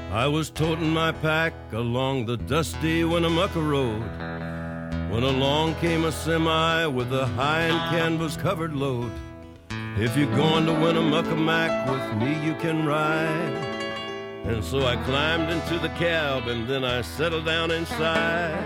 I was toting my pack along the dusty Winnemucca road when along came a semi with a high and canvas covered load. If you're going to Winnemucca Mac with me, you can ride. And so I climbed into the cab and then I settled down inside.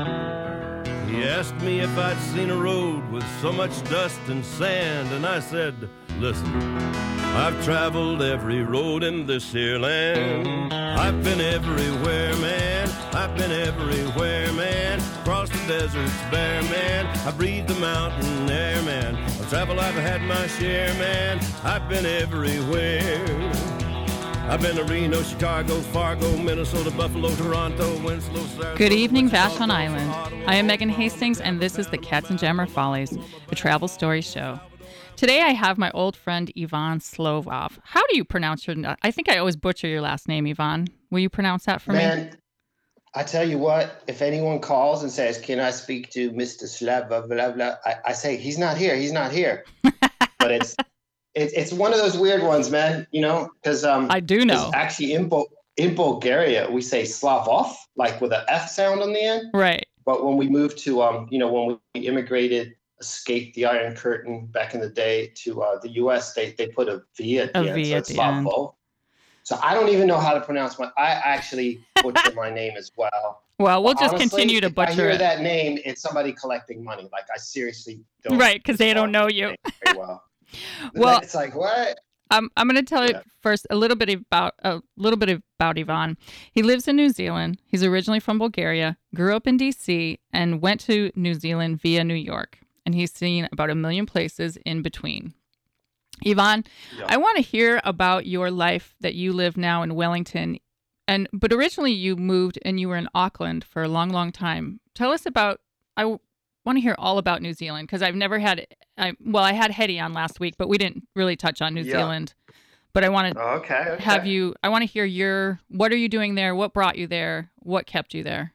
He asked me if I'd seen a road with so much dust and sand, and I said, listen, I've traveled every road in this here land. I've been everywhere, man. I've been everywhere, man. Across the deserts bare, man. I breathe the mountain air, man. Of travel I've had my share, man. I've been everywhere. I've been to Reno, Chicago, Fargo, Minnesota, Buffalo, Toronto, Winslow, Sarasota. Good evening, Vashon Island. I am Megan Hastings, and this is the Katzenjammer Follies, a travel story show. Today I have my old friend Ivan Slovov. How do you pronounce your name? I think I always butcher your last name, Ivan. Will you pronounce that for me? Man, I tell you what, if anyone calls and says, can I speak to Mr. Slav, blah, blah, blah, I say, he's not here. But it's one of those weird ones, man, you know, because I do know. Actually, in Bulgaria, we say Slavov, like with an F sound on the end. Right. But when we moved to, when we immigrated, escaped the Iron Curtain back in the day to the U.S., they put a V at the end. So it's Slavov. So I don't even know how to pronounce I actually butcher my name as well. Well, we'll just honestly, continue to butcher it. If I hear that name, it's somebody collecting money. Like, I seriously don't. Right, because they don't know you. Very well. Well, it's like, what? I'm going to tell you first a little bit about Ivan. He lives in New Zealand. He's originally from Bulgaria, grew up in D.C., and went to New Zealand via New York. And he's seen about 1 million places in between. Ivan, I want to hear about your life that you live now in Wellington. But originally you moved and you were in Auckland for a long, long time. Tell us about, I want to hear all about New Zealand because I've never had, I had Hetty on last week, but we didn't really touch on New Zealand. But I want to have you, I want to hear what are you doing there? What brought you there? What kept you there?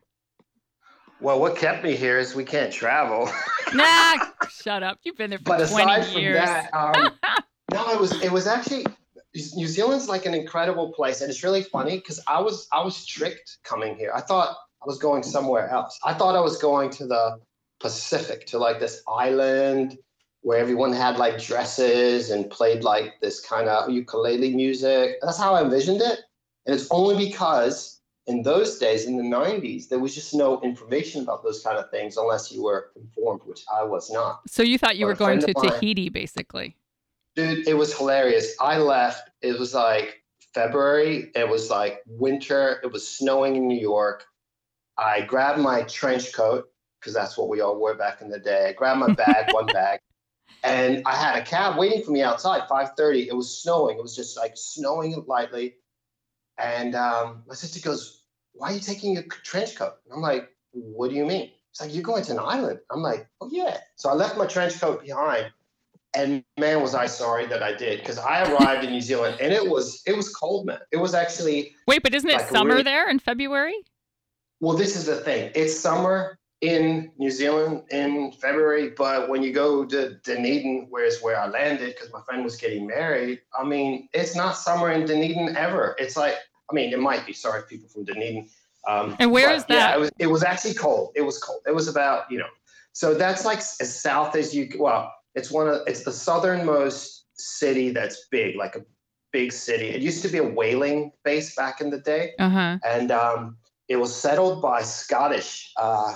Well, what kept me here is we can't travel. Nah, shut up. You've been there for 20 years. But aside from that, no, it was actually, New Zealand's like an incredible place. And it's really funny because I was tricked coming here. I thought I was going somewhere else. I thought I was going to the Pacific, to like this island where everyone had like dresses and played like this kind of ukulele music. That's how I envisioned it. And it's only because in those days, in the 90s, there was just no information about those kind of things unless you were informed, which I was not. So you thought you were going to Tahiti, basically. Dude, it was hilarious. I left. It was like February. It was like winter. It was snowing in New York. I grabbed my trench coat, because that's what we all wore back in the day. I grabbed my bag, one bag, and I had a cab waiting for me outside, 5:30. It was snowing. It was just like snowing lightly. And my sister goes, why are you taking your trench coat? And I'm like, what do you mean? It's like, you're going to an island. I'm like, oh, yeah. So I left my trench coat behind. And man, was I sorry that I did, because I arrived in New Zealand and it was cold, man. It was actually. Wait, but isn't it summer there in February? Well, this is the thing. It's summer in New Zealand in February, but when you go to Dunedin, where I landed, because my friend was getting married, I mean, it's not summer in Dunedin ever. It's like, I mean, it might be, sorry, people from Dunedin. And where is that? Yeah, it was actually cold. It was cold. It was about, so that's like as south as you, it's the southernmost city that's big, like a big city. It used to be a whaling base back in the day. Uh-huh. And it was settled by Scottish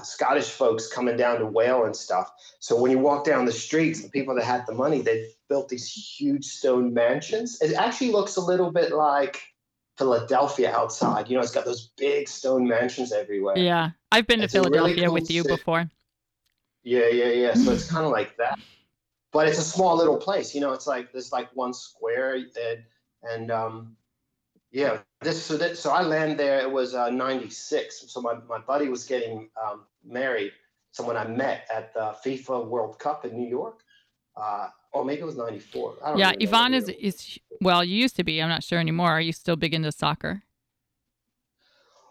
folks coming down to whale and stuff. So when you walk down the streets, the people that had the money, they built these huge stone mansions. It actually looks a little bit like Philadelphia outside. It's got those big stone mansions everywhere. Yeah, I've been to Philadelphia really cool with you before. Yeah. So it's kind of like that. But it's a small little place. It's like there's like one square and so I landed there. It was 96. So my buddy was getting married. Someone I met at the FIFA World Cup in New York. Or maybe it was 94. I don't know. Ivan is well, you used to be. I'm not sure anymore. Are you still big into soccer?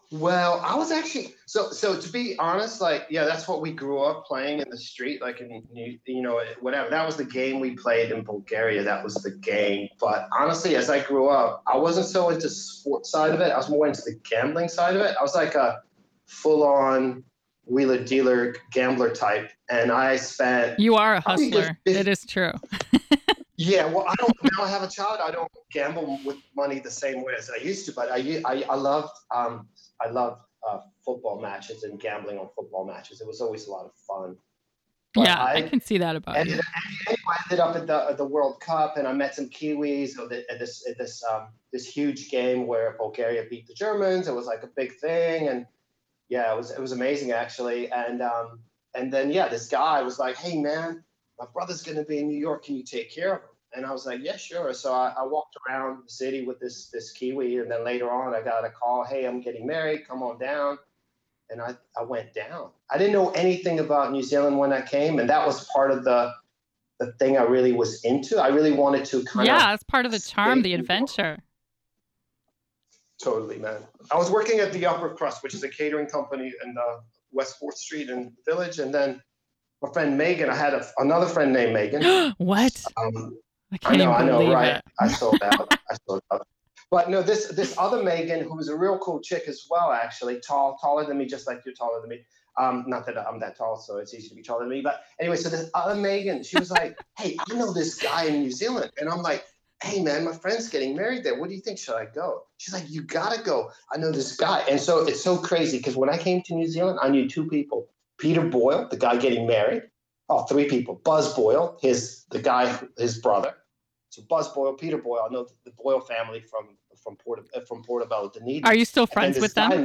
Well, I was actually so to be honest, like yeah, that's what we grew up playing in the street, like whatever. That was the game we played in Bulgaria. That was the game. But honestly, as I grew up, I wasn't so into sports side of it. I was more into the gambling side of it. I was like a full-on wheeler dealer gambler type, and I spent. You are a hustler. It is true. Yeah, well, I don't now. I have a child. I don't gamble with money the same way as I used to. But I loved football matches and gambling on football matches. It was always a lot of fun. But yeah, I can see that about you. Anyway, I ended up at the World Cup, and I met some Kiwis at this huge game where Bulgaria beat the Germans. It was like a big thing, and yeah, it was amazing actually. And then yeah, this guy was like, "Hey man, my brother's going to be in New York. Can you take care of him?" And I was like, yeah, sure. So I walked around the city with this Kiwi. And then later on, I got a call. Hey, I'm getting married. Come on down. And I went down. I didn't know anything about New Zealand when I came. And that was part of the thing I really was into. I really wanted to yeah, it's part of the charm, the adventure. Totally, man. I was working at the Upper Crust, which is a catering company in West 4th Street in the Village. And then my friend Megan, I had another friend named Megan. What? I know, right? I sold out. But no, this other Megan, who was a real cool chick as well, actually, taller than me, just like you're taller than me. Not that I'm that tall, so it's easy to be taller than me. But anyway, so this other Megan, she was like, "Hey, I know this guy in New Zealand," and I'm like, "Hey, man, my friend's getting married there. What do you think? Should I go?" She's like, "You gotta go. I know this guy." And so it's so crazy because when I came to New Zealand, I knew 2 people: Peter Boyle, the guy getting married. Oh, 3 people. Buzz Boyle, his brother. So Buzz Boyle, Peter Boyle. I know the Boyle family from Portobello, Dunedin. Are you still friends with them?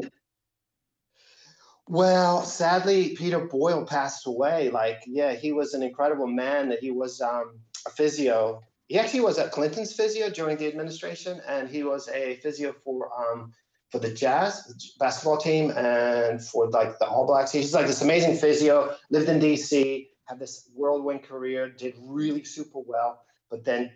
Well, sadly, Peter Boyle passed away. Like, yeah, he was an incredible man. He was a physio. He actually was at Clinton's physio during the administration, and he was a physio for the Jazz basketball team and for like the All Blacks. He's like this amazing physio. Lived in DC. Had this whirlwind career, did really super well, but then,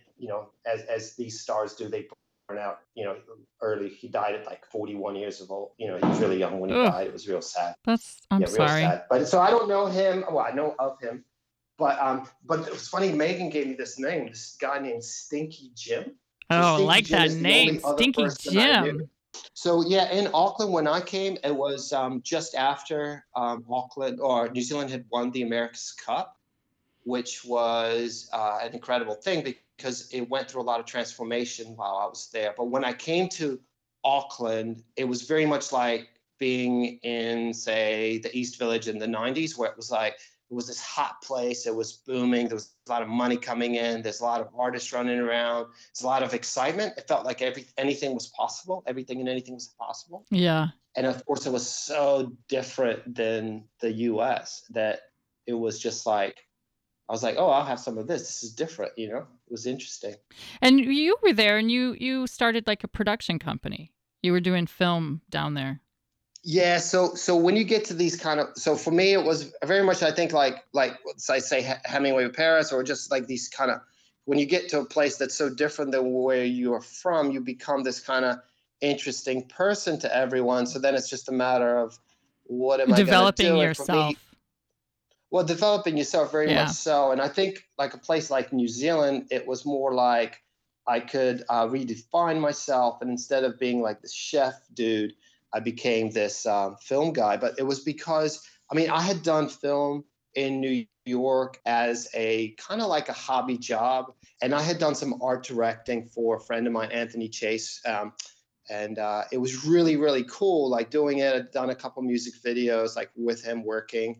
as these stars do, they burn out, early. He died at like 41 years old. He was really young when he died. It was real sad. I'm sorry. Real sad. But so I don't know him. Well, I know of him, but it was funny. Megan gave me this name, this guy named Stinky Jim. So I like that name, Stinky Jim. So yeah, in Auckland when I came, it was just after Auckland or New Zealand had won the America's Cup, which was an incredible thing because it went through a lot of transformation while I was there. But when I came to Auckland, it was very much like being in, say, the East Village in the 90s, where it was this hot place. It was booming. There was a lot of money coming in. There's a lot of artists running around. There's a lot of excitement. It felt like anything was possible. Everything and anything was possible. Yeah. And of course, it was so different than the U.S. that it was just like, I was like, oh, I'll have some of this. This is different, It was interesting. And you were there, and you started like a production company. You were doing film down there. Yeah, so when you get to these so for me it was very much, I think like I say Hemingway with Paris, or just like these when you get to a place that's so different than where you're from, you become this kind of interesting person to everyone. So then it's just a matter of what am I developing yourself. Well, developing yourself very much so. And I think like a place like New Zealand, it was more like I could redefine myself, and instead of being like this chef dude, I became this film guy. But it was because, I had done film in New York as a kind of like a hobby job. And I had done some art directing for a friend of mine, Anthony Chase. And it was really, really cool, like doing it. I'd done a couple music videos like with him working.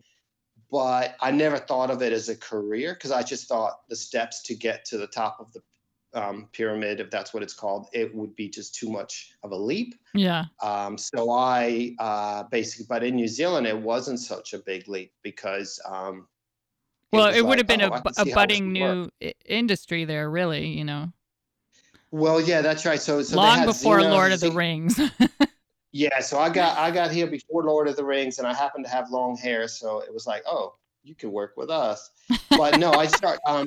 But I never thought of it as a career because I just thought the steps to get to the top of the pyramid, if that's what it's called, it would be just too much of a leap. Yeah. So I basically, but in New Zealand, it wasn't such a big leap because. It would have been a budding new industry there, really, Well, yeah, that's right. So long before Lord of the Rings. Yeah, so I got here before Lord of the Rings, and I happened to have long hair, so it was like, oh, you can work with us. But no, I start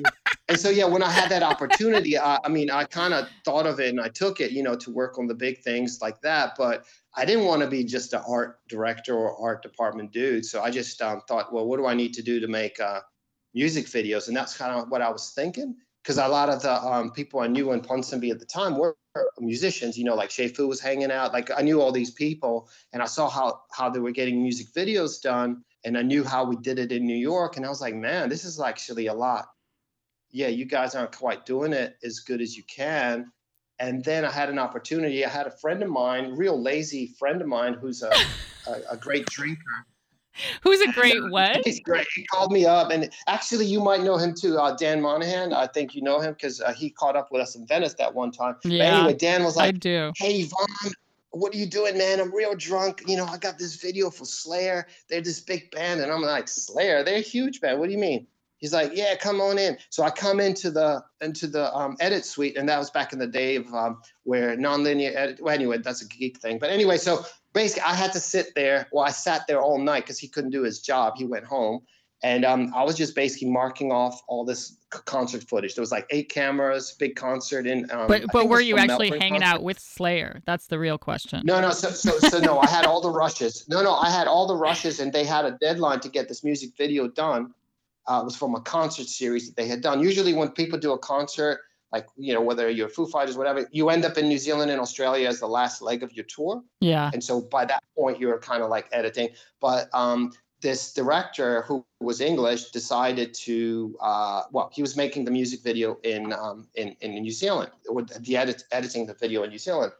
And so, yeah, when I had that opportunity, I mean, I kind of thought of it and I took it, to work on the big things like that. But I didn't want to be just an art director or art department dude. So I just thought, well, what do I need to do to make music videos? And that's kind of what I was thinking. Because a lot of the people I knew in Ponsonby at the time were musicians, like Shay Fu was hanging out. Like I knew all these people and I saw how they were getting music videos done. And I knew how we did it in New York. And I was like, man, this is actually a lot. Yeah, you guys aren't quite doing it as good as you can. And then I had an opportunity. I had a friend of mine, real lazy friend of mine, who's a great drinker. Who's a great what? He's great. He called me up, and actually, you might know him too, Dan Monahan. I think you know him because he caught up with us in Venice that one time. Yeah, but anyway, Dan was like, I do. Hey, Yvonne, what are you doing, man? I'm real drunk. I got this video for Slayer. They're this big band. And I'm like, Slayer? They're a huge band. What do you mean? He's like, yeah, come on in. So I come into the edit suite, and that was back in the day of where nonlinear edit. Well, anyway, that's a geek thing. But anyway, so basically, I had to sit there. Well, I sat there all night because he couldn't do his job. He went home, and I was just basically marking off all this concert footage. There was like 8 cameras, big concert in. But were you actually hanging out with Slayer? That's the real question. No. So no, I had all the rushes. No, I had all the rushes, and they had a deadline to get this music video done. It was from a concert series that they had done. Usually when people do a concert, like, whether you're Foo Fighters, whatever, you end up in New Zealand and Australia as the last leg of your tour. Yeah. And so by that point, you're kind of like editing. But this director who was English decided to, he was making the music video in New Zealand, or editing the video in New Zealand.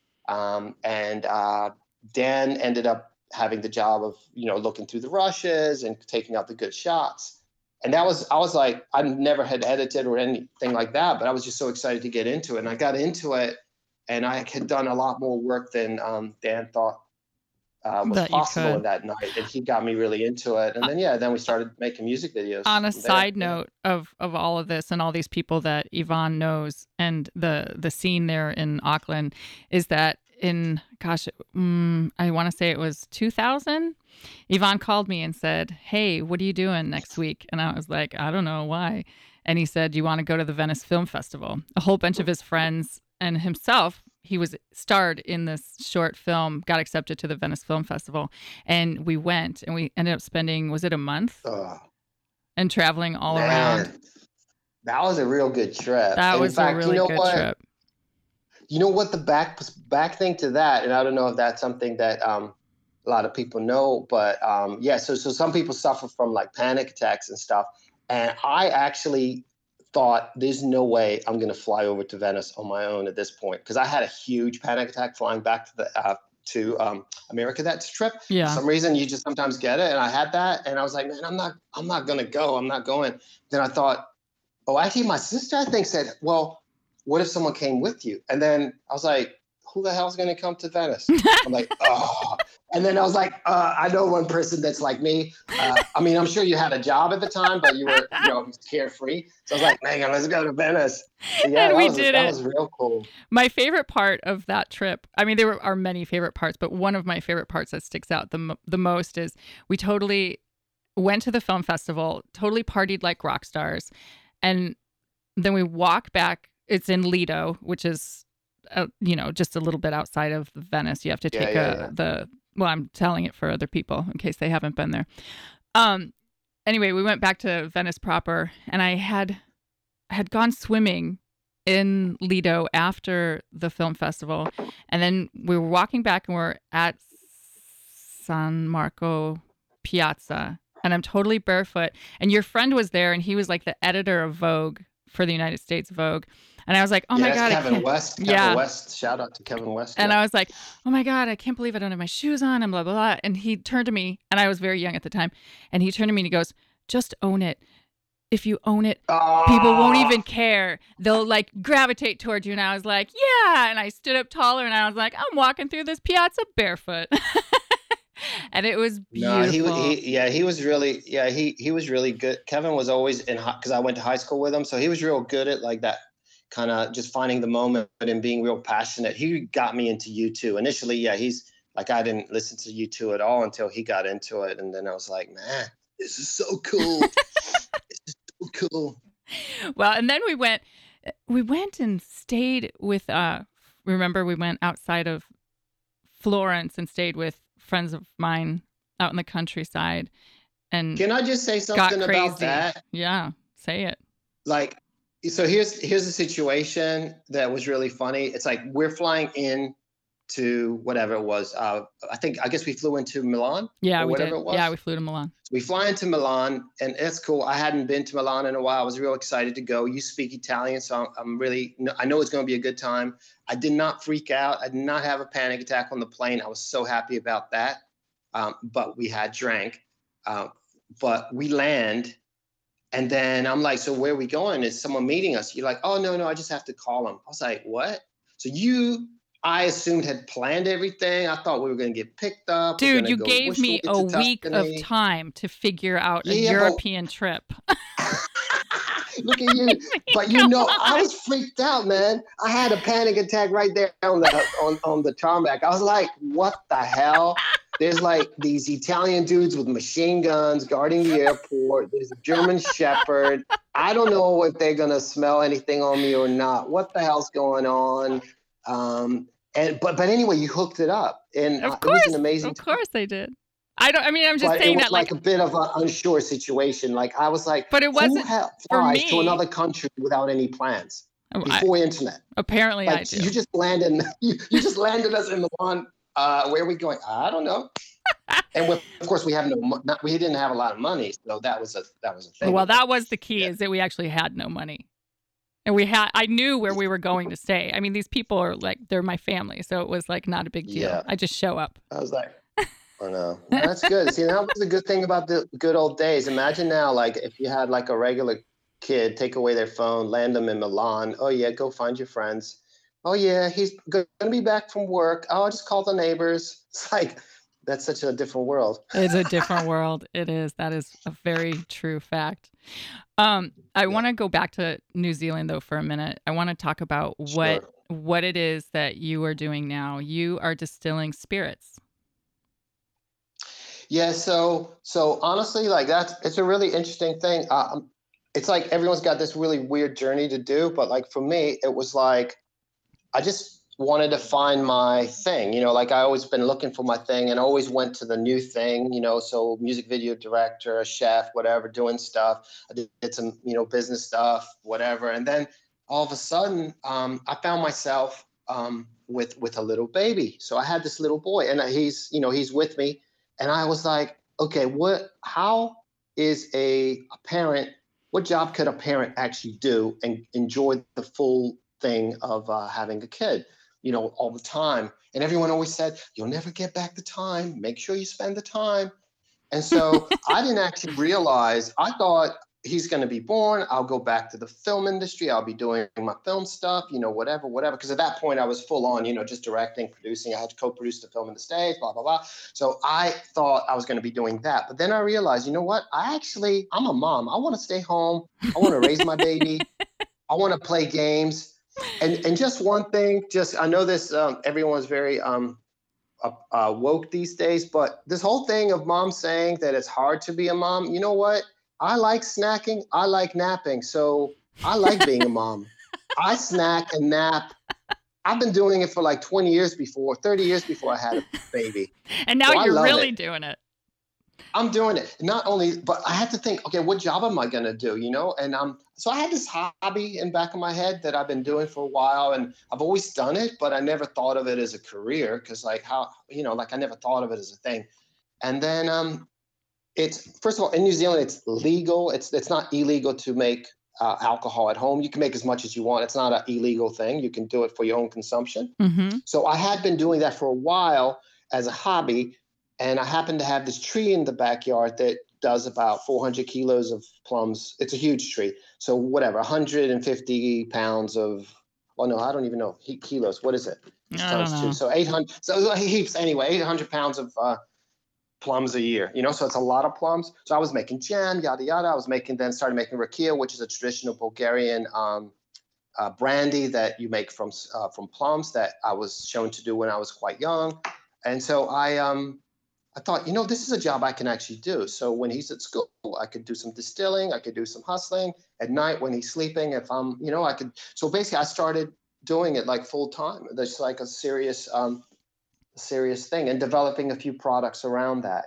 And Dan ended up having the job of, looking through the rushes and taking out the good shots. And I was like, I never had edited or anything like that, but I was just so excited to get into it. And I got into it, and I had done a lot more work than Dan thought was possible in that night. And he got me really into it. And then we started making music videos. On a side note of all of this and all these people that Yvonne knows and the scene there in Auckland is that in, I want to say it was 2000, Yvonne called me and said, hey, what are you doing next week? And I was like, I don't know, why? And he said, do you want to go to the Venice Film Festival? A whole bunch of his friends and himself, he was starred in this short film, got accepted to the Venice Film Festival. And we went and we ended up spending, was it a month? And traveling all around. That was a real good trip. That was a really good trip. You know what the back thing to that, and I don't know if that's something that a lot of people know, but so some people suffer from like panic attacks and stuff. And I actually thought there's no way I'm going to fly over to Venice on my own at this point, because I had a huge panic attack flying back to America that trip. Yeah. For some reason, you just sometimes get it, and I had that, and I was like, man, I'm not going to go. I'm not going. Then I thought, actually, my sister I think said, well, what if someone came with you? And then I was like, who the hell's going to come to Venice? I'm like, oh. And then I was like, I know one person that's like me. I'm sure you had a job at the time, but you were, carefree. So I was like, man, let's go to Venice. Yeah, and that was real cool. My favorite part of that trip, there are many favorite parts, but one of my favorite parts that sticks out the most is we totally went to the film festival, totally partied like rock stars. And then we walk back. It's in Lido, which is, just a little bit outside of Venice. You have to take I'm telling it for other people in case they haven't been there. Anyway, we went back to Venice proper, and I had gone swimming in Lido after the film festival. And then we were walking back, and we're at San Marco Piazza, and I'm totally barefoot. And your friend was there, and he was like the editor of Vogue for the United States Vogue. And I was like, oh my God. Kevin West. Kevin West. Shout out to Kevin West. And I was like, oh my God, I can't believe I don't have my shoes on and blah, blah, blah. And he turned to me, and I was very young at the time. And he turned to me and he goes, just own it. If you own it, people won't even care. They'll like gravitate towards you. And I was like, yeah. And I stood up taller, and I was like, I'm walking through this piazza barefoot. And it was beautiful. No, he was really good. Kevin was always because I went to high school with him. So he was real good at like that kind of just finding the moment and being real passionate. He got me into U2 initially. Yeah. He's like, I didn't listen to U2 at all until he got into it. And then I was like, man, this is so cool. This is so cool. Well, and then we went and stayed with, remember we went outside of Florence and stayed with friends of mine out in the countryside and Can I just say got something crazy. about that? Yeah, say it. Like, so here's a situation that was really funny. It's like we're flying in to whatever it was. I guess we flew into Milan. Yeah, or we whatever did. it was. Yeah, we flew to Milan. So we fly into Milan, and it's cool. I hadn't been to Milan in a while. I was real excited to go. You speak Italian, so I know it's going to be a good time. I did not freak out. I did not have a panic attack on the plane. I was so happy about that. But we had drank. But we land, and then I'm like, so where are we going? Is someone meeting us? You're like, oh, no, I just have to call them. I was like, what? So I assumed had planned everything. I thought we were going to get picked up. Dude, you gave me a week of time to figure out a European trip. Look at you. But I was freaked out, man. I had a panic attack right there on the tarmac. I was like, what the hell? There's like these Italian dudes with machine guns guarding the airport. There's a German Shepherd. I don't know if they're going to smell anything on me or not. What the hell's going on? But anyway, you hooked it up, and of course, it was an amazing. Of course, I did. I'm just but saying it was that like a bit of an unsure situation. Like I was like, but it wasn't who flies to another country without any plans before internet? Apparently, like, I do. You just landed. You just landed us in Milan. Where are we going? I don't know. And of course, we didn't have a lot of money, so that was a thing. Well, that was the key, is that we actually had no money. And I knew where we were going to stay. I mean, these people are like, they're my family. So it was like not a big deal. Yeah. I just show up. I was like, oh no, that's good. See, that was a good thing about the good old days. Imagine now, like if you had like a regular kid take away their phone, land them in Milan. Oh yeah, go find your friends. Oh yeah, he's going to be back from work. Oh, I'll just call the neighbors. It's like, that's such a different world. It's a different world. It is. That is a very true fact. I want to go back to New Zealand, though, for a minute. I want to talk about what it is that you are doing now. You are distilling spirits. Yeah. So honestly, like it's a really interesting thing. It's like everyone's got this really weird journey to do, but like for me, it was like I just wanted to find my thing, like I always been looking for my thing and always went to the new thing, so music video director, a chef, whatever, doing stuff. I did some, business stuff, whatever. And then all of a sudden, I found myself with a little baby. So I had this little boy and he's with me. And I was like, okay, how is a parent, what job could a parent actually do and enjoy the full thing of having a kid? All the time. And everyone always said, you'll never get back the time. Make sure you spend the time. And so I didn't actually realize, I thought he's going to be born. I'll go back to the film industry. I'll be doing my film stuff, whatever. Because at that point I was full on, just directing, producing. I had to co-produce the film in the States, blah, blah, blah. So I thought I was going to be doing that. But then I realized, you know what? I'm a mom. I want to stay home. I want to raise my baby. I want to play games. And just one thing, I know this, everyone's very woke these days, but this whole thing of mom saying that it's hard to be a mom, you know what? I like snacking. I like napping. So I like being a mom. I snack and nap. I've been doing it for like 30 years before I had a baby. And now you're really doing it. I'm doing it. Not only, but I had to think, okay, what job am I going to do, And so I had this hobby in the back of my head that I've been doing for a while, and I've always done it, but I never thought of it as a career because I never thought of it as a thing. And then it's, first of all, in New Zealand, it's legal. It's not illegal to make alcohol at home. You can make as much as you want. It's not an illegal thing. You can do it for your own consumption. Mm-hmm. So I had been doing that for a while as a hobby. And I happen to have this tree in the backyard that does about 400 kilos of plums. It's a huge tree. So whatever, 150 pounds of, I don't even know, kilos. What is it? Times two. So 800, so heaps anyway, 800 pounds of plums a year, so it's a lot of plums. So I was making jam, yada, yada. I was started making rakia, which is a traditional Bulgarian brandy that you make from plums that I was shown to do when I was quite young. And so I I thought, this is a job I can actually do. So when he's at school, I could do some distilling, I could do some hustling. At night when he's sleeping, if I'm, I could. So basically, I started doing it like full time. There's like a serious thing, and developing a few products around that.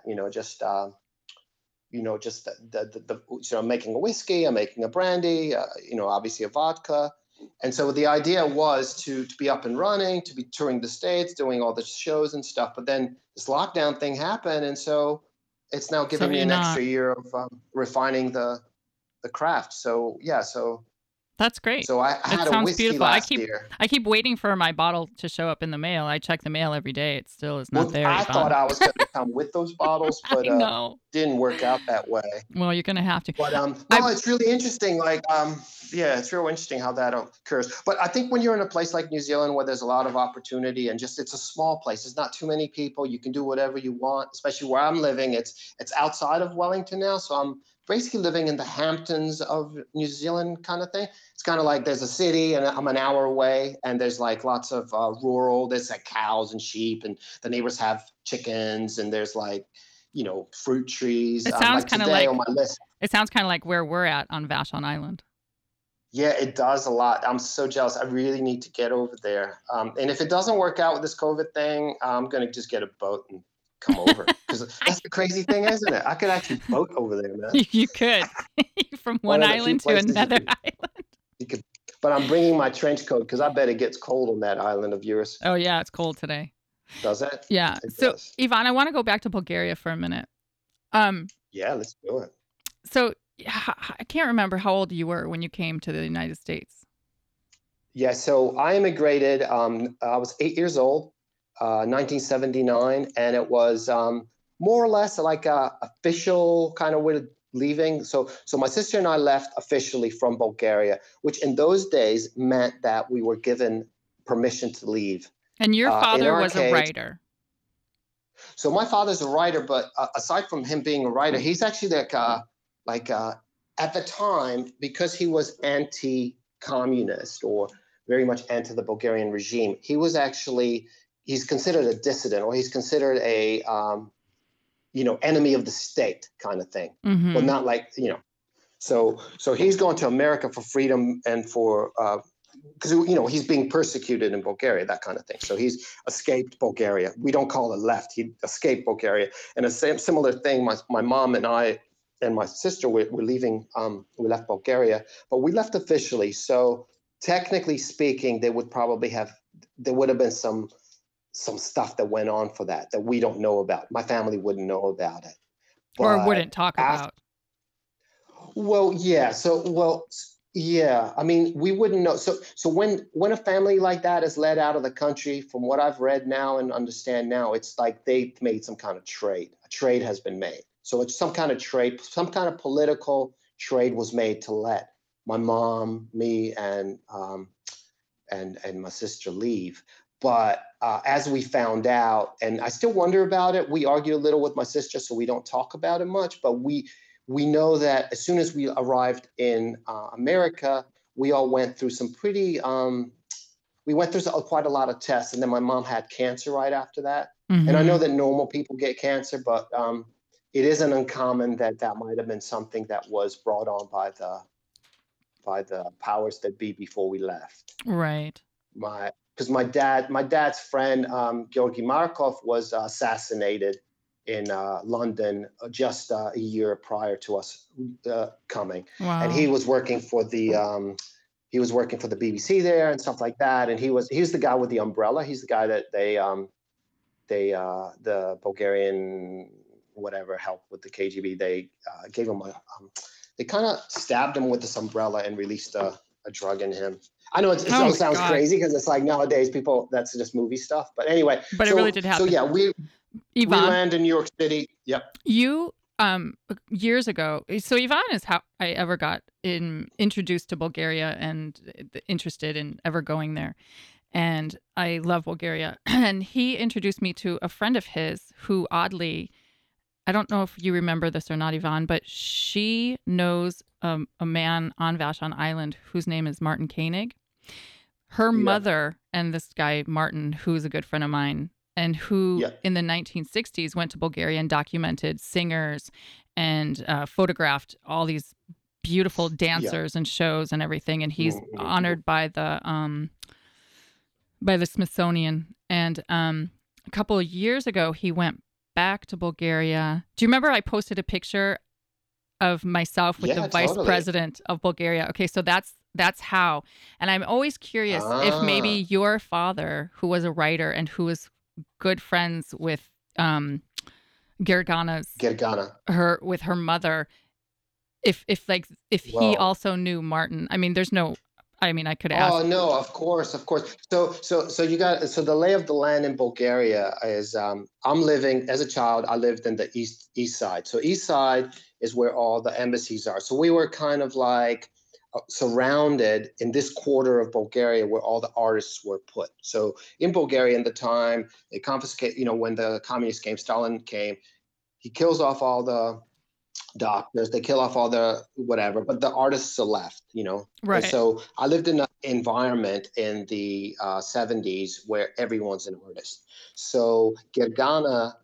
Just making a whiskey, I'm making a brandy, obviously a vodka. And so the idea was to be up and running, to be touring the States, doing all the shows and stuff. But then this lockdown thing happened. And so it's now giving me an extra year of refining the craft. So, yeah. So that's great. So I had a whiskey beautiful. last year. I keep waiting for my bottle to show up in the mail. I check the mail every day. It still is not there. I thought I was going to come with those bottles, but didn't work out that way. Well, you're going to have to. But it's really interesting. It's real interesting how that occurs. But I think when you're in a place like New Zealand where there's a lot of opportunity and just it's a small place, there's not too many people. You can do whatever you want, especially where I'm living. It's outside of Wellington now, so I'm basically living in the Hamptons of New Zealand kind of thing. It's kind of like there's a city and I'm an hour away, and there's like lots of rural, there's like cows and sheep, and the neighbors have chickens, and there's like, fruit trees. It sounds kind of like on my list. It sounds kind of like where we're at on Vashon Island. Yeah, it does a lot. I'm so jealous. I really need to get over there. And if it doesn't work out with this COVID thing, I'm going to just get a boat and come over, because that's the crazy thing, isn't it? I could actually boat over there, man. You could. From one island to another island. You could, but I'm bringing my trench coat because I bet it gets cold on that island of yours. Oh yeah, it's cold today. Does it? Yeah. So Ivan, I want to go back to Bulgaria for a minute. Yeah, let's do it. So I can't remember how old you were when you came to the United States. Yeah, so I immigrated. I was 8 years old. 1979, and it was more or less like a official kind of way of leaving. So my sister and I left officially from Bulgaria, which in those days meant that we were given permission to leave. And your father was a writer. So my father's a writer, but aside from him being a writer, he's actually at the time, because he was anti-communist or very much anti the Bulgarian regime, he was actually. He's considered a dissident, or he's considered a, enemy of the state kind of thing. Mm-hmm. Well, not like, So he's going to America for freedom and for, because, he's being persecuted in Bulgaria, that kind of thing. So he's escaped Bulgaria. We don't call it left. He escaped Bulgaria. And a similar thing, my mom and I and my sister were leaving, we left Bulgaria, but we left officially. So technically speaking, there would have been some stuff that went on for that we don't know about. My family wouldn't know about it. Or wouldn't talk about. Well, yeah. Yeah. I mean, we wouldn't know. So when a family like that is led out of the country, from what I've read now and understand now, it's like they've made some kind of trade. A trade has been made. So it's some kind of trade, some kind of political trade was made to let my mom, me, and my sister leave. But as we found out, and I still wonder about it, we argue a little with my sister, so we don't talk about it much. But we know that as soon as we arrived in America, we all went through some pretty, we went through quite a lot of tests. And then my mom had cancer right after that. Mm-hmm. And I know that normal people get cancer, but it isn't uncommon that might have been something that was brought on by the powers that be before we left. Right. Because my dad's friend, Georgy Markov, was assassinated in London just a year prior to us coming. Wow. And he was working for the BBC there and stuff like that. And he was the guy with the umbrella. He's the guy that the Bulgarian whatever help with the KGB. They gave him they kind of stabbed him with this umbrella and released a drug in him. I know it sounds crazy because it's like nowadays people, that's just movie stuff. But anyway. But it really did happen. So yeah, we land in New York City. Yep. You, years ago, so Ivan is how I ever got introduced to Bulgaria and interested in ever going there. And I love Bulgaria. And he introduced me to a friend of his who oddly, I don't know if you remember this or not, Ivan, but she knows a man on Vashon Island whose name is Martin Koenig. Her mother and this guy, Martin, who's a good friend of mine, and who Yeah. in the 1960s went to Bulgaria and documented singers and photographed all these beautiful dancers and shows and everything. And he's honored by the Smithsonian. And a couple of years ago, he went back to Bulgaria. Do you remember I posted a picture of myself with the vice president of Bulgaria? Okay, so that's how. And I'm always curious if maybe your father, who was a writer and who was good friends with Gergana, with her mother, if he also knew Martin. I mean, I could ask. Oh no, of course. So the lay of the land in Bulgaria is I'm living as a child. I lived in the east side. So east side is where all the embassies are. So we were kind of like surrounded in this quarter of Bulgaria where all the artists were put. So in Bulgaria, in the time they confiscate, when the communist came, Stalin came, he kills off all the doctors, they kill off all the whatever, but the artists are left, Right. And so I lived in an environment in the 70s where everyone's an artist. So Gergana's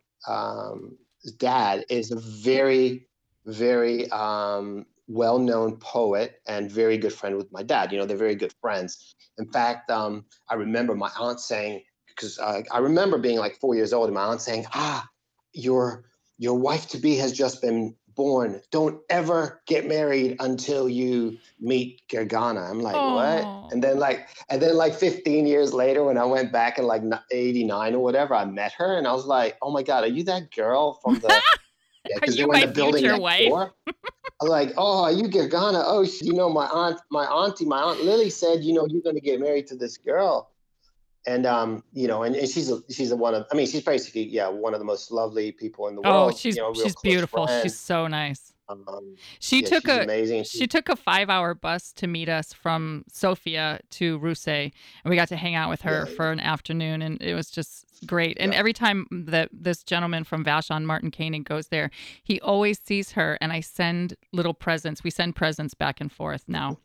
dad is a very, very well-known poet and very good friend with my dad. They're very good friends. In fact, I remember my aunt saying, because I remember being like 4 years old, and my aunt saying, your wife-to-be has just been born. Don't ever get married until you meet Gergana. I'm like, what? And then like 15 years later, when I went back in like 89 or whatever, I met her and I was like, oh my God, are you that girl from the, are you my future wife? I was like, oh, are you Gergana? Oh, my Aunt Lily said, you're going to get married to this girl. And, and she's one of the most lovely people in the world. Oh, she's beautiful. Friend. She's so nice. She's amazing. She took a 5-hour bus to meet us from Sofia to Russe, and we got to hang out with her for an afternoon, and it was just great. And every time that this gentleman from Vashon, Martin Koenig, goes there, he always sees her, and I send little presents. We send presents back and forth now.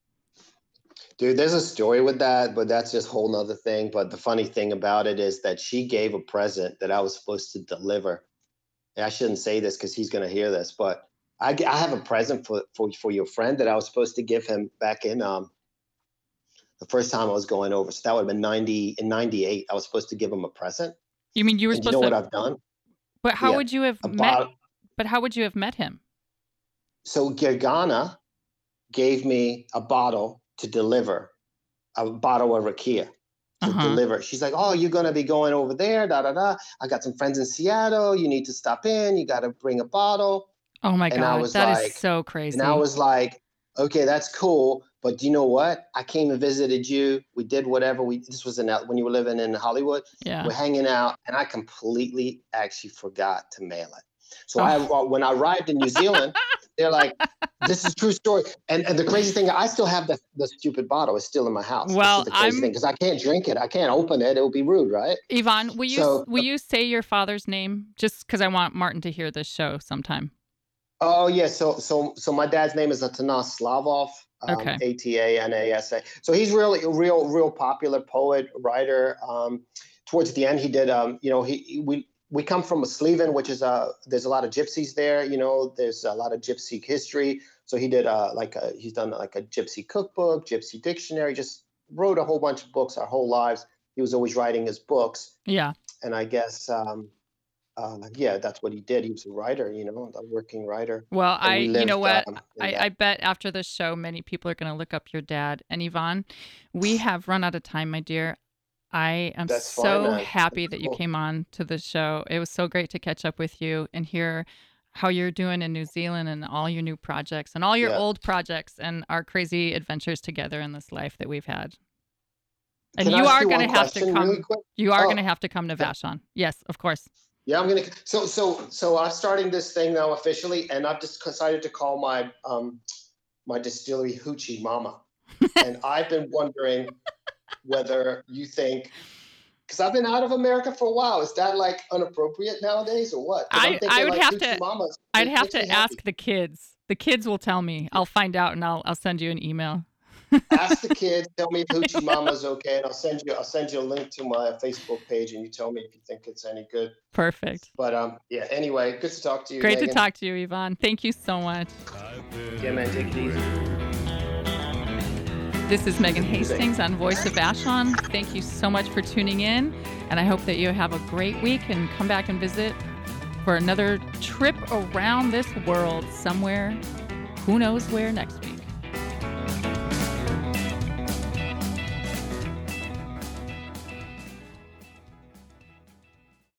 Dude, there's a story with that, but that's just a whole nother thing. But the funny thing about it is that she gave a present that I was supposed to deliver. And I shouldn't say this because he's going to hear this, but I have a present for your friend that I was supposed to give him back in the first time I was going over. So that would have been 98. I was supposed to give him a present. You mean you were supposed to? You know what I've done? But how would you have met? But how would you have met him? So Gergana gave me a bottle to deliver, a bottle of rakia to deliver. She's like, oh, you're going to be going over there, da-da-da. I got some friends in Seattle. You need to stop in. You got to bring a bottle. Oh, my God. That is so crazy. And I was like, okay, that's cool. But do you know what? I came and visited you. We did whatever. This was when you were living in Hollywood. Yeah. We're hanging out. And I completely actually forgot to mail it. So when I arrived in New Zealand, they're like, this is a true story. And the crazy thing, I still have the stupid bottle. It's still in my house. Well, this is the crazy thing, because I can't drink it. I can't open it. It would be rude, right? Yvonne, will you say your father's name? Just because I want Martin to hear this show sometime. Oh, yeah. So my dad's name is Atanas Slavov. Okay. Atanasa. So he's really a real popular poet, writer. Towards the end, he did, we come from Sliven, which is there's a lot of gypsies there. There's a lot of gypsy history. So he did he's done like a gypsy cookbook, gypsy dictionary. Just wrote a whole bunch of books our whole lives. He was always writing his books. Yeah. And I guess that's what he did. He was a writer, a working writer. Well, I bet after this show, many people are going to look up your dad. And Yvonne, we have run out of time, my dear. I am happy that you came on to the show. It was so great to catch up with you and hear how you're doing in New Zealand and all your new projects and all your old projects and our crazy adventures together in this life that we've had. And you are going to have to come. Really you are going to have to come to Vashon. Yes, of course. Yeah, I'm gonna. So I'm starting this thing now officially, and I've just decided to call my my distillery Hoochie Mama, and I've been wondering whether you think, because I've been out of America for a while, is that like inappropriate nowadays or what? I would like have to. Mamas, I'd have to ask the kids. The kids will tell me. I'll find out and I'll send you an email. Ask the kids. Tell me if Hoochie Mama's okay, and I'll send you a link to my Facebook page, and you tell me if you think it's any good. Perfect. But yeah. Anyway, good to talk to you. Great Megan. to talk to you, Yvonne. Thank you so much. Yeah, man. Take it easy. This is Megan Hastings on Voice of Vashon. Thank you so much for tuning in, and I hope that you have a great week and come back and visit for another trip around this world somewhere. Who knows where next week.